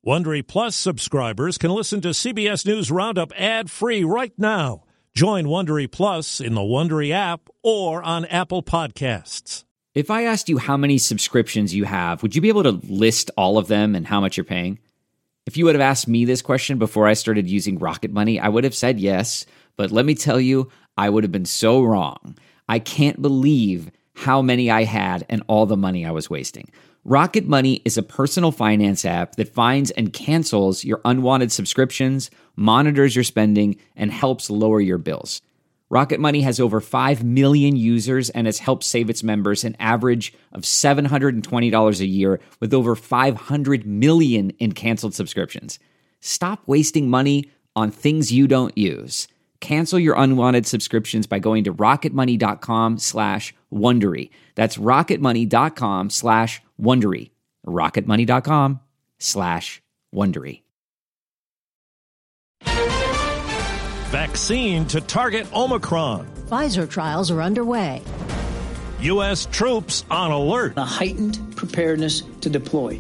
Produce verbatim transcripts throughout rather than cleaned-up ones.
Wondery Plus subscribers can listen to C B S News Roundup ad-free right now. Join Wondery Plus in the Wondery app or on Apple Podcasts. If I asked you how many subscriptions you have, would you be able to list all of them and how much you're paying? If you would have asked me this question before I started using Rocket Money, I would have said yes. But let me tell you, I would have been so wrong. I can't believe how many I had and all the money I was wasting. Rocket Money is a personal finance app that finds and cancels your unwanted subscriptions, monitors your spending, and helps lower your bills. Rocket Money has over five million users and has helped save its members an average of seven hundred twenty dollars a year with over five hundred million in canceled subscriptions. Stop wasting money on things you don't use. Cancel your unwanted subscriptions by going to rocketmoney.com slash Wondery. That's rocketmoney.com slash Wondery. rocketmoney.com slash Wondery. Vaccine to target Omicron. Pfizer trials are underway. U S troops on alert. A heightened preparedness to deploy.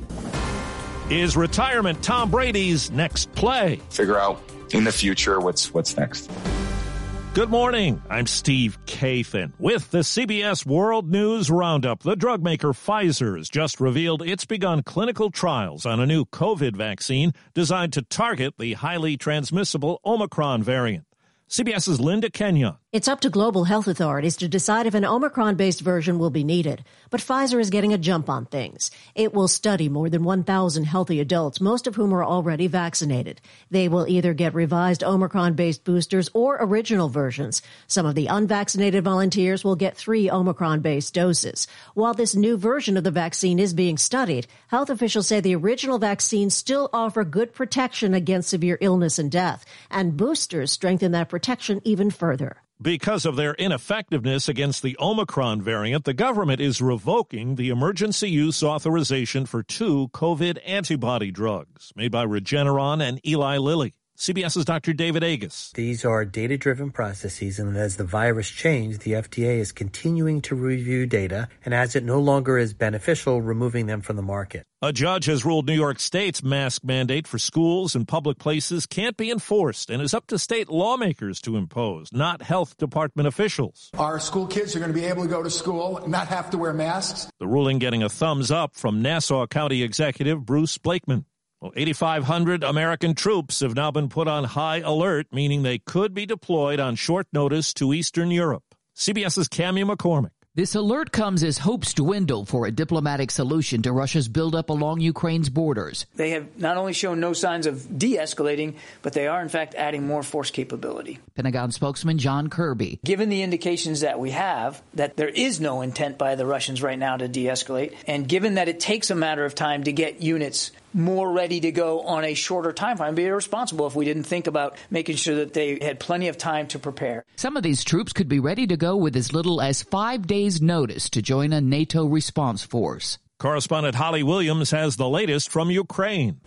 Is retirement Tom Brady's next play? Figure out in the future what's what's next. Good morning. I'm Steve Kathan with the C B S World News Roundup. The drug maker Pfizer has just revealed it's begun clinical trials on a new COVID vaccine designed to target the highly transmissible Omicron variant. CBS's Linda Kenyon. It's up to global health authorities to decide if an Omicron-based version will be needed. But Pfizer is getting a jump on things. It will study more than one thousand healthy adults, most of whom are already vaccinated. They will either get revised Omicron-based boosters or original versions. Some of the unvaccinated volunteers will get three Omicron-based doses. While this new version of the vaccine is being studied, health officials say the original vaccines still offer good protection against severe illness and death, and boosters strengthen that protection even further. Because of their ineffectiveness against the Omicron variant, the government is revoking the emergency use authorization for two COVID antibody drugs made by Regeneron and Eli Lilly. CBS's Doctor David Agus. These are data-driven processes, and as the virus changed, the F D A is continuing to review data, and as it no longer is beneficial, removing them from the market. A judge has ruled New York State's mask mandate for schools and public places can't be enforced and is up to state lawmakers to impose, not health department officials. Our school kids are going to be able to go to school and not have to wear masks. The ruling getting a thumbs up from Nassau County Executive Bruce Blakeman. Well, eighty-five hundred American troops have now been put on high alert, meaning they could be deployed on short notice to Eastern Europe. CBS's Cammy McCormick. This alert comes as hopes dwindle for a diplomatic solution to Russia's buildup along Ukraine's borders. They have not only shown no signs of de-escalating, but they are, in fact, adding more force capability. Pentagon spokesman John Kirby. Given the indications that we have, that there is no intent by the Russians right now to de-escalate, and given that it takes a matter of time to get units more ready to go on a shorter time frame, be irresponsible if we didn't think about making sure that they had plenty of time to prepare. Some of these troops could be ready to go with as little as five days' notice to join a NATO response force. Correspondent Holly Williams has the latest from Ukraine.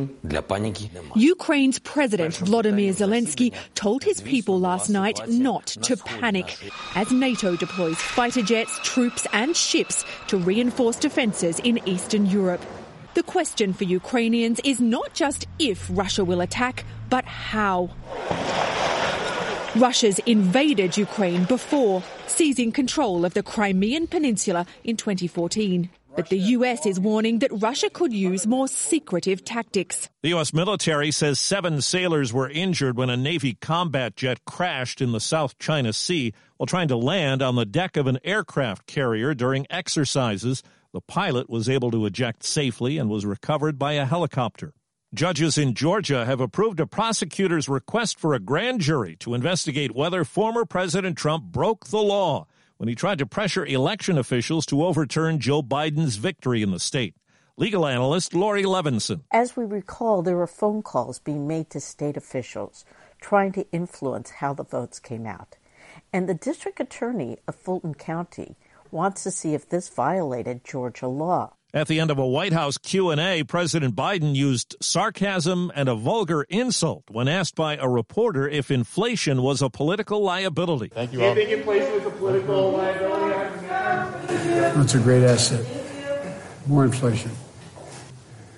Ukraine's President Volodymyr Zelensky told his people last night not to panic as NATO deploys fighter jets, troops and ships to reinforce defences in Eastern Europe. The question for Ukrainians is not just if Russia will attack, but how. Russia's invaded Ukraine before, seizing control of the Crimean Peninsula in twenty fourteen. But the U S is warning that Russia could use more secretive tactics. The U S military says seven sailors were injured when a Navy combat jet crashed in the South China Sea while trying to land on the deck of an aircraft carrier during exercises. The pilot was able to eject safely and was recovered by a helicopter. Judges in Georgia have approved a prosecutor's request for a grand jury to investigate whether former President Trump broke the law when he tried to pressure election officials to overturn Joe Biden's victory in the state. Legal analyst Lori Levinson. As we recall, there were phone calls being made to state officials trying to influence how the votes came out. And the district attorney of Fulton County wants to see if this violated Georgia law. At the end of a White House Q and A, President Biden used sarcasm and a vulgar insult when asked by a reporter if inflation was a political liability. Thank you, Rob. Do you think inflation was a political liability? That's a great asset. More inflation.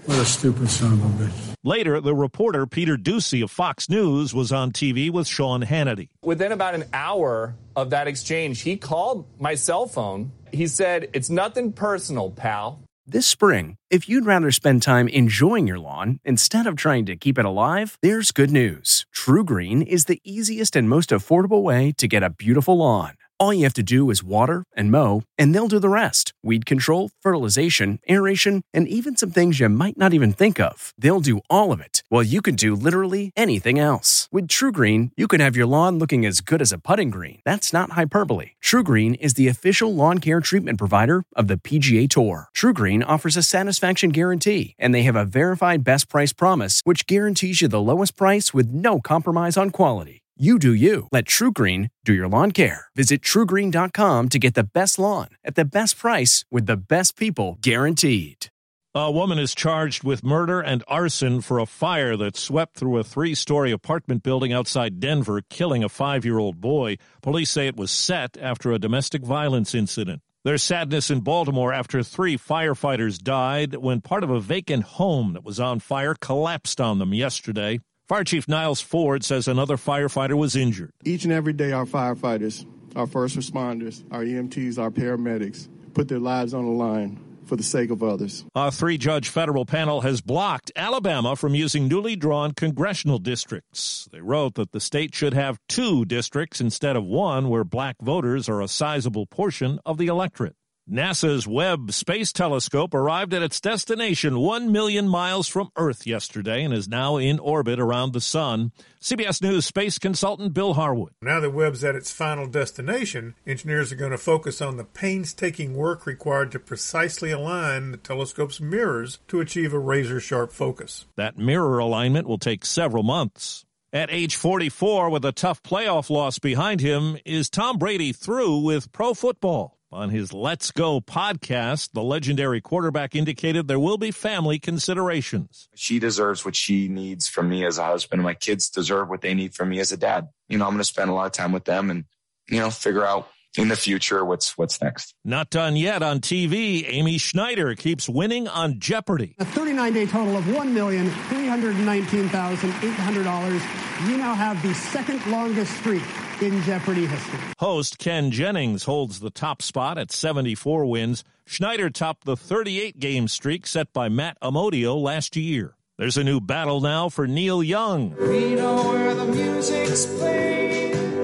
What a stupid son of a bitch. Later, the reporter Peter Doocy of Fox News was on T V with Sean Hannity. Within about an hour of that exchange, he called my cell phone. He said, "It's nothing personal, pal." This spring, if you'd rather spend time enjoying your lawn instead of trying to keep it alive, there's good news. True Green is the easiest and most affordable way to get a beautiful lawn. All you have to do is water and mow, and they'll do the rest. Weed control, fertilization, aeration, and even some things you might not even think of. They'll do all of it, while you can do literally anything else. With True Green, you can have your lawn looking as good as a putting green. That's not hyperbole. True Green is the official lawn care treatment provider of the P G A Tour. True Green offers a satisfaction guarantee, and they have a verified best price promise, which guarantees you the lowest price with no compromise on quality. You do you. Let True Green do your lawn care. Visit true green dot com to get the best lawn at the best price with the best people guaranteed. A woman is charged with murder and arson for a fire that swept through a three-story apartment building outside Denver, killing a five-year-old boy. Police say it was set after a domestic violence incident. There's sadness in Baltimore after three firefighters died when part of a vacant home that was on fire collapsed on them yesterday. Fire Chief Niles Ford says another firefighter was injured. Each and every day, our firefighters, our first responders, our E M Ts, our paramedics put their lives on the line for the sake of others. A three-judge federal panel has blocked Alabama from using newly drawn congressional districts. They wrote that the state should have two districts instead of one where black voters are a sizable portion of the electorate. NASA's Webb Space Telescope arrived at its destination one million miles from Earth yesterday and is now in orbit around the sun. C B S News space consultant Bill Harwood. Now that Webb's at its final destination, engineers are going to focus on the painstaking work required to precisely align the telescope's mirrors to achieve a razor-sharp focus. That mirror alignment will take several months. At age forty-four, with a tough playoff loss behind him, is Tom Brady through with pro football? On his Let's Go podcast, the legendary quarterback indicated there will be family considerations. She deserves what she needs from me as a husband. My kids deserve what they need from me as a dad. You know, I'm going to spend a lot of time with them and, you know, figure out in the future what's what's next. Not done yet on T V. Amy Schneider keeps winning on Jeopardy! A thirty-nine day total of one million three hundred nineteen thousand eight hundred dollars. You now have the second longest streak in Jeopardy history. Host Ken Jennings holds the top spot at seventy-four wins. Schneider topped the thirty-eight game streak set by Matt Amodio last year. There's a new battle now for Neil Young. We know where the music's played.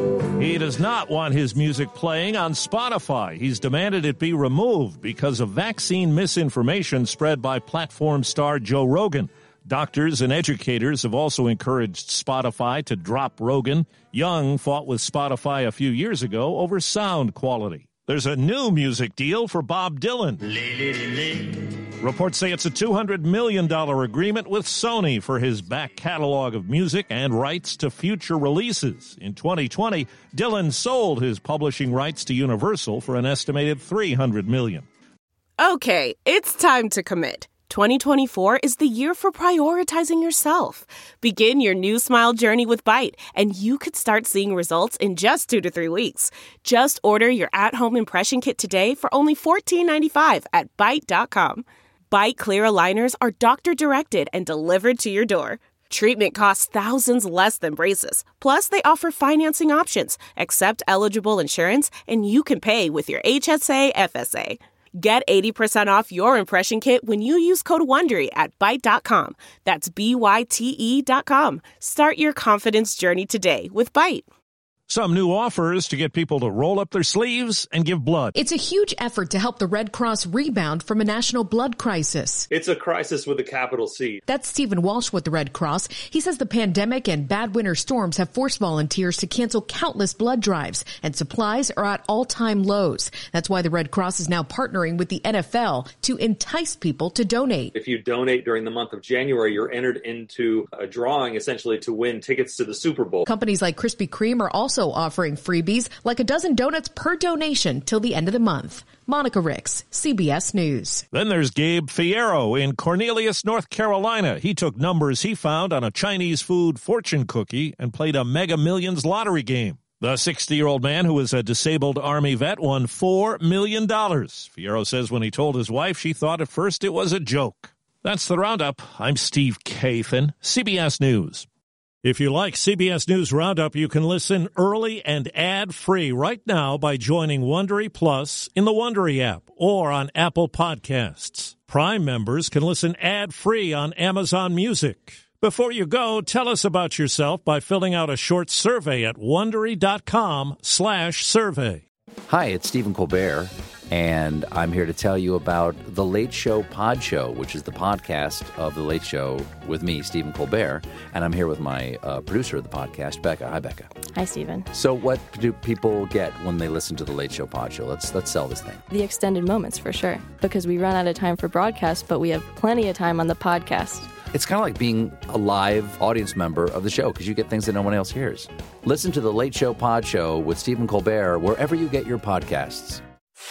He does not want his music playing on Spotify. He's demanded it be removed because of vaccine misinformation spread by platform star Joe Rogan. Doctors and educators have also encouraged Spotify to drop Rogan. Young fought with Spotify a few years ago over sound quality. There's a new music deal for Bob Dylan. Lay, lay, lay. Reports say it's a two hundred million dollars agreement with Sony for his back catalog of music and rights to future releases. In twenty twenty, Dylan sold his publishing rights to Universal for an estimated three hundred million dollars. Okay, it's time to commit. twenty twenty-four is the year for prioritizing yourself. Begin your new smile journey with Byte, and you could start seeing results in just two to three weeks. Just order your at-home impression kit today for only fourteen ninety-five at byte dot com. Byte clear aligners are doctor-directed and delivered to your door. Treatment costs thousands less than braces. Plus, they offer financing options, accept eligible insurance, and you can pay with your H S A F S A. Get eighty percent off your impression kit when you use code WONDERY at byte dot com. That's B Y T E dot com. Start your confidence journey today with Byte. Some new offers to get people to roll up their sleeves and give blood. It's a huge effort to help the Red Cross rebound from a national blood crisis. It's a crisis with a capital C. That's Stephen Walsh with the Red Cross. He says the pandemic and bad winter storms have forced volunteers to cancel countless blood drives, and supplies are at all-time lows. That's why the Red Cross is now partnering with the N F L to entice people to donate. If you donate during the month of January, you're entered into a drawing essentially to win tickets to the Super Bowl. Companies like Krispy Kreme are also offering freebies like a dozen donuts per donation till the end of the month. Monica Ricks, C B S News. Then there's Gabe Fierro in Cornelius, North Carolina. He took numbers he found on a Chinese food fortune cookie and played a Mega Millions lottery game. The sixty-year-old man, who is a disabled Army vet, won four million dollars. Fierro says when he told his wife, she thought at first it was a joke. That's the Roundup. I'm Steve Kathan, C B S News. If you like C B S News Roundup, you can listen early and ad-free right now by joining Wondery Plus in the Wondery app or on Apple Podcasts. Prime members can listen ad-free on Amazon Music. Before you go, tell us about yourself by filling out a short survey at Wondery.com slash survey. Hi, it's Stephen Colbert, and I'm here to tell you about The Late Show Pod Show, which is the podcast of The Late Show with me, Stephen Colbert, and I'm here with my uh, producer of the podcast, Becca. Hi, Becca. Hi, Stephen. So what do people get when they listen to The Late Show Pod Show? Let's let's sell this thing. The extended moments, for sure, because we run out of time for broadcast, but we have plenty of time on the podcast. It's kind of like being a live audience member of the show because you get things that no one else hears. Listen to The Late Show Pod Show with Stephen Colbert wherever you get your podcasts.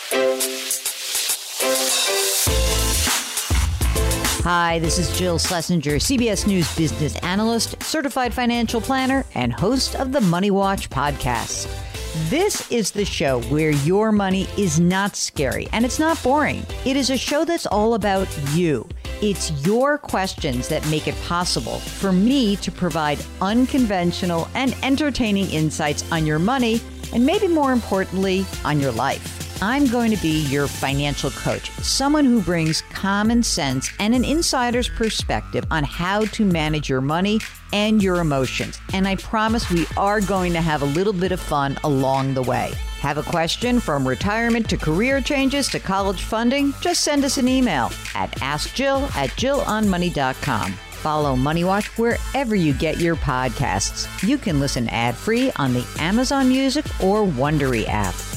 Hi, this is Jill Schlesinger, C B S News business analyst, certified financial planner, and host of the Money Watch podcast. This is the show where your money is not scary and it's not boring. It is a show that's all about you. It's your questions that make it possible for me to provide unconventional and entertaining insights on your money and maybe more importantly, on your life. I'm going to be your financial coach, someone who brings common sense and an insider's perspective on how to manage your money and your emotions. And I promise we are going to have a little bit of fun along the way. Have a question from retirement to career changes to college funding? Just send us an email at askjill at jill on money dot com. Follow Money Watch wherever you get your podcasts. You can listen ad-free on the Amazon Music or Wondery app.